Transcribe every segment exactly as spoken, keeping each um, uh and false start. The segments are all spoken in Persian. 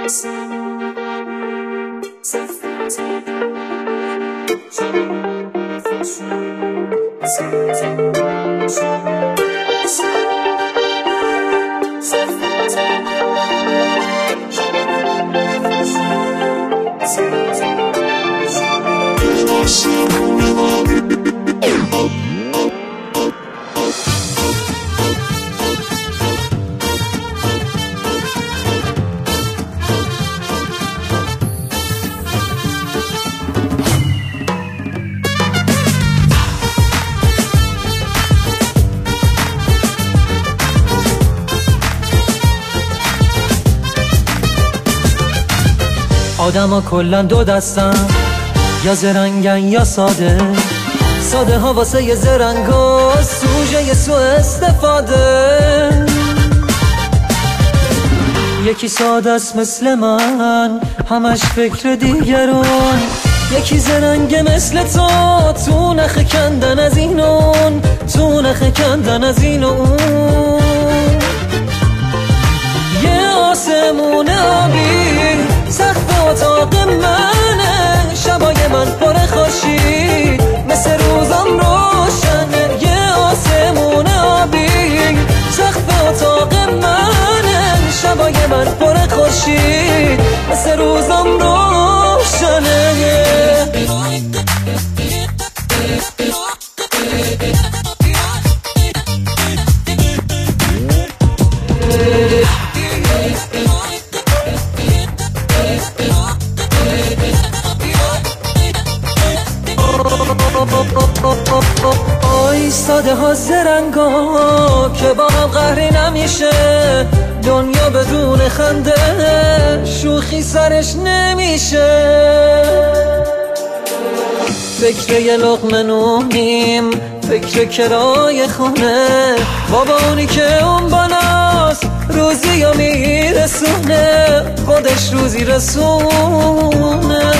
آدما کلن دو دستن، یا زرنگن یا ساده. ساده ها واسه ی زرنگا سوژه ی سو استفاده. یکی ساده است مثل من، همش فکر دیگران. یکی زرنگه مثل تو، تو نخ کندن از این اون، تو نخ کندن از این اون. یه آسمون آبی سقف اتاق منه، شبای من پر خورشید مثل روزم روشنه. یه آسمون آبی سقف اتاق منه، شبای من پر خورشید مثل روزم روشنه. ایستاده ها زرنگا که با هم قهری نمیشه. دنیا بدون خنده شوخی سرش نمیشه. فکر یه لقمه نونیم، فکر کرای خونه. بابا اونی که اون بناست روزی یا میرسونه، خودش روزی رسونه.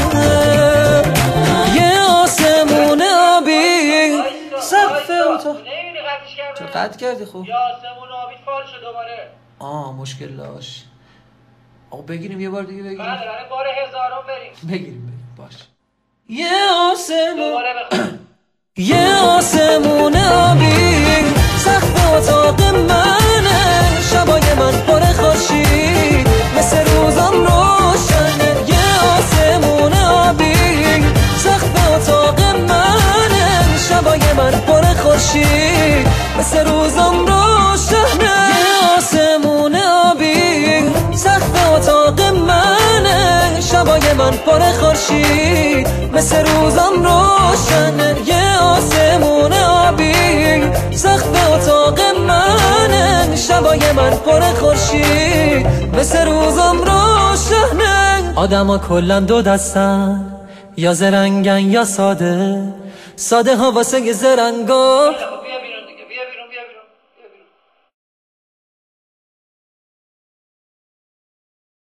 یه آسمون آبی سقف اتاق. چه قطع کردی؟ خوب یه آسمون آبی فال شد دوباره. آه مشکل داشت. آقا بگیریم یه بار دیگه بگیریم. بله بله بار هزارم بریم. بگیریم بگیریم باش. یه آسمون دوباره بخوام. یه آسمون آبی سقف اتاق منه، شبای من پر خورشید مثل روزم روشنه. یه آسمون آبی سقف اتاق منه، شبای من پر خورشید مثل روزم روشنه. یه آسمون آبی سقف اتاق منه، شبای من پر خورشید مثل روزم روشنه. یه آسمون آبی سقف اتاق منه، شبای من پر خورشید مثل روزم روشنه. آدما کلن دو دستن، یا زرنگن یا ساده. ساده ها واسه ی زرنگا